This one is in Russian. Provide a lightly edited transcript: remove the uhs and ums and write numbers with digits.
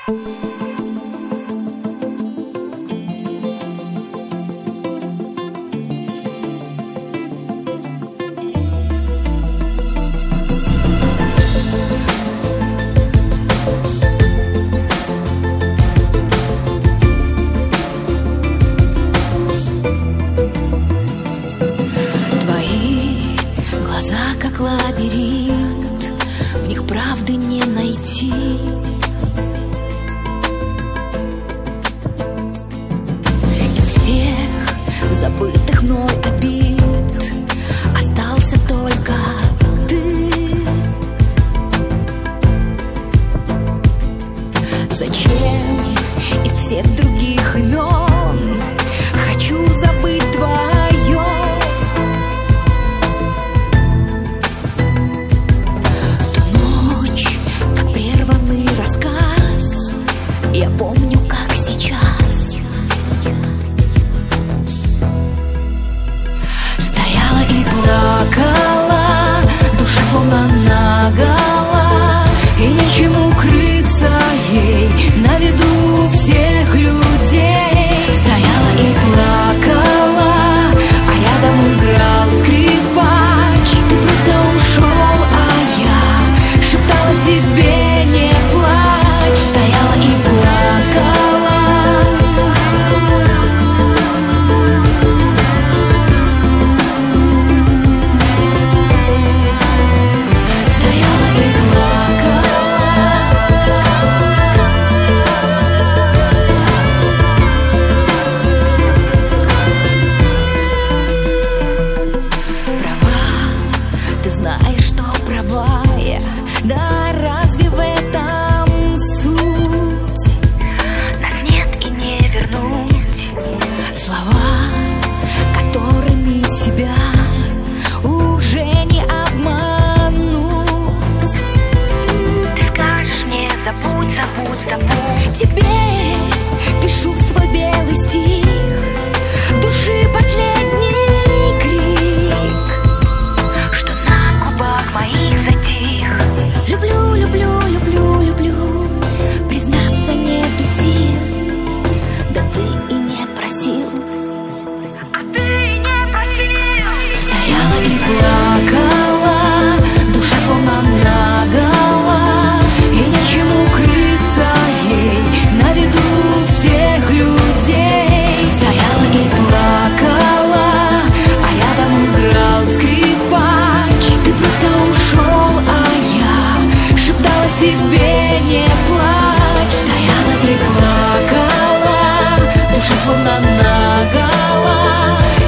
Лабиринт, в них правды не найти. Из всех забытых мной обид остался только ты. Зачем из всех других имен хочу забыть твое? Я помню, как сейчас. Стояла и плакала, душа словно нагола, и нечему укрыться ей на виду всех людей. Стояла и плакала, а рядом играл скрипач. Ты просто ушел, а я шептала себе: не плачь. Стояла и плакала. Стояла и плакала. Права, ты знаешь, что права я. Да разве в этом суть? Нас нет и не вернуть. Слова, которыми себя уже не обмануть. Ты скажешь мне: забудь, забудь, забудь. Тебе пишу свой белый стих, души последний крик, что на губах моих затих. Люблю, люблю, люблю, люблю, признаться нету сил. Да ты и не просил. А ты и не просил. Стояла и плакала, душа словно нагола, и нечему укрыться ей на виду всех людей. Стояла и плакала, а рядом играл скрипач. Ты просто ушел, а я шептала себе: не плачь. Стояла и плакала, душа словно нагола,